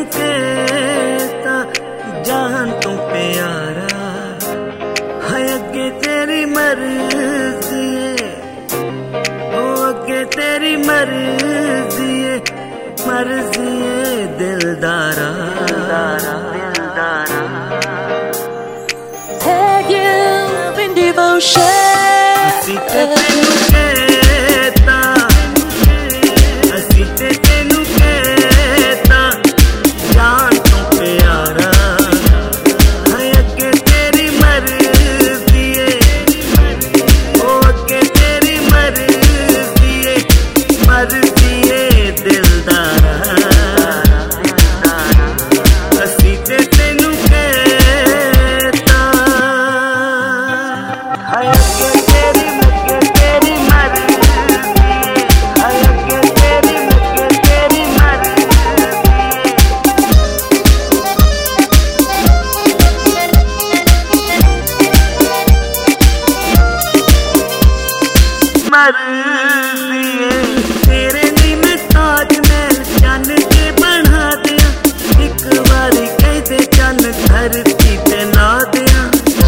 कहता जान तू प्यारा है, अगे तेरी मर्जी है, ओ अगे तेरी मर्जी है, मर्जी है दिलदारा दिलदारा। Had you been devotion तेरे नी मैं ताजमहल चन के बना दिया, एक बारी कह दे चन धरती पे ला दिया।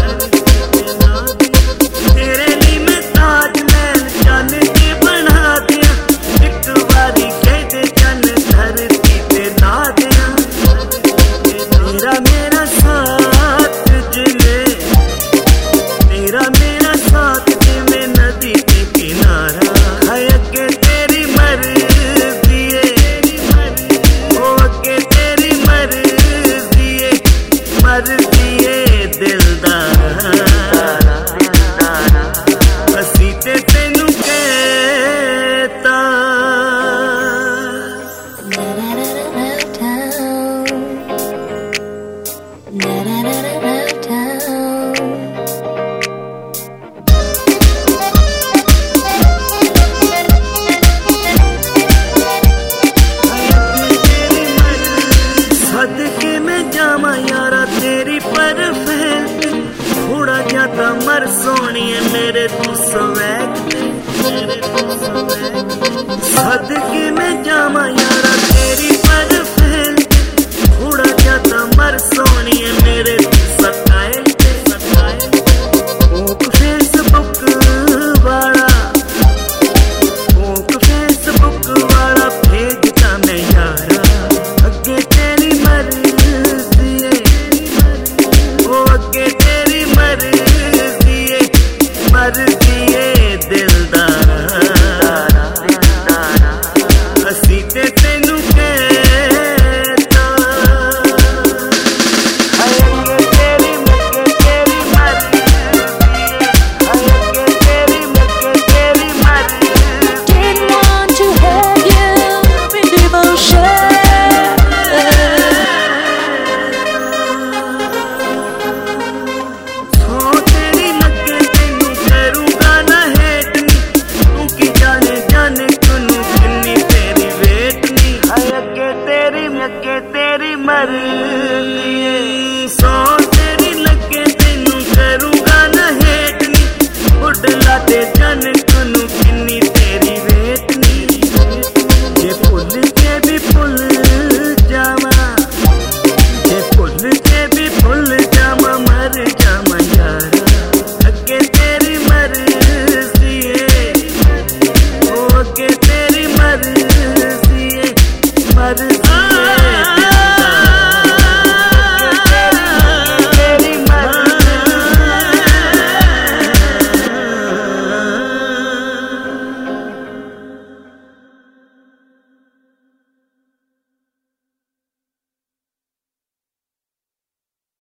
तेरे नी मैं ताजमहल चन के बना दिया, एक बारी कह दे चन धरती पे ला दिया। तेरा मेरा साथ जिले, तेरा मेरा साथ जिले नदी के किनारा है, अगे तेरी मर्जी है, ओ अगे तेरी मर्जी है, मर्जी है दिलदारा असी ते तेनू कहता। सदके में जामा यारा तेरी परफेक्ट, थोड़ा ज्यादा मर सोनी है मेरे तू स्वैग। सदके में जामा यारा तेरी परफेक्ट, थोड़ा ज्यादा मर सोनी है मेरे तू सताए। ओक फेसबुक वाला, ओक फेसबुक वाला भेजता मैं यारा, अगे तेरी मर्जी है, ओ अगे तेरी मर्जी है, मर्जी है दिलदारा असी ते तेनू कहता। अगे तेरी मर्जी है, अगे तेरी मर्जी। Didn't want to have you in devotion. तेरी लगे तेनू करूंगा ना हेट नी, तू की जाने जाने तू किन्नी तेरी वेट नी है, अगे तेरी मर्जी है। सो तेरी लगे तेनू करूंगा ना हेट नी, उड़ ला दे जन